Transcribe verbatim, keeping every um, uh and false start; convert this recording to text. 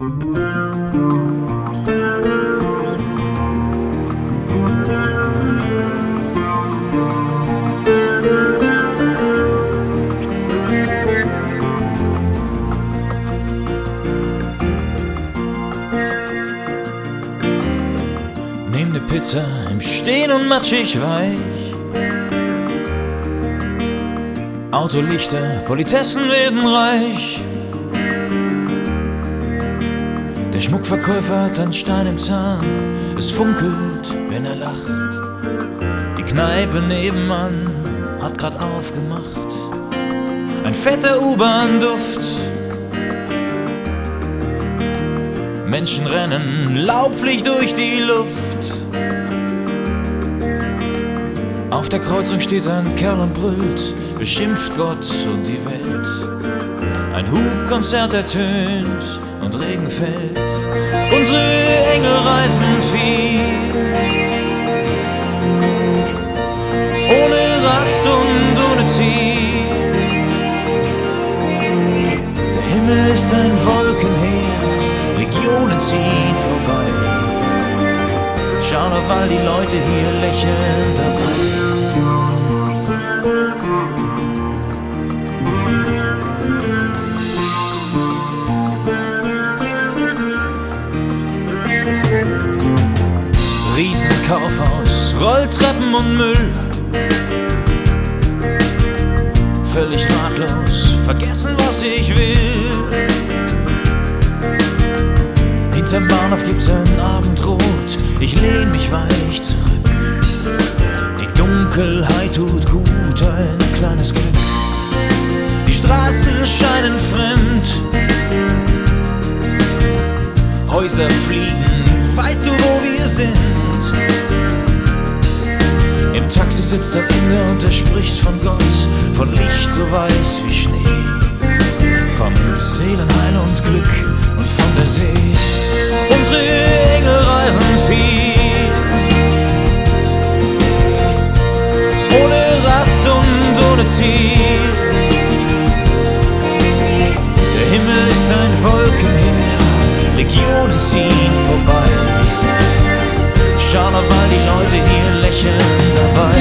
Nehm ne Pizza im Stehen und matschig weich. Autolichter, Politessen werden reich. Der Schmuckverkäufer hat einen Stein im Zahn. Es funkelt, wenn er lacht. Die Kneipe nebenan hat grad aufgemacht. Ein fetter U-Bahn-Duft. Menschen rennen laubpflich durch die Luft. Auf der Kreuzung steht ein Kerl und brüllt, beschimpft Gott und die Welt. Ein Hubkonzert ertönt und Regen fällt. Unsere Engel reißen viel, ohne Rast und ohne Ziel. Der Himmel ist ein Wolkenheer, Legionen ziehen vorbei. Schau doch, weil die Leute hier lächeln dabei. Riesenkaufhaus, Rolltreppen und Müll. Völlig ratlos, vergessen was ich will. Hinterm Bahnhof gibt's ein Abendrot, ich lehn mich weich zurück. Die Dunkelheit tut gut, ein kleines Glück. Die Straßen scheinen fremd, Häuser fliegen, weißt du, wo wir sind? Im Taxi sitzt ein Inder und er spricht von Gott, von Licht so weiß wie Schnee, vom Seelenheil und Glück und von der See. Unsere Engel reisen viel, ohne Rast und ohne Ziel. Der Himmel ist ein Wolkenheer, Legionen ziehen vorbei. Schau doch, weil die Leute hier lächeln dabei.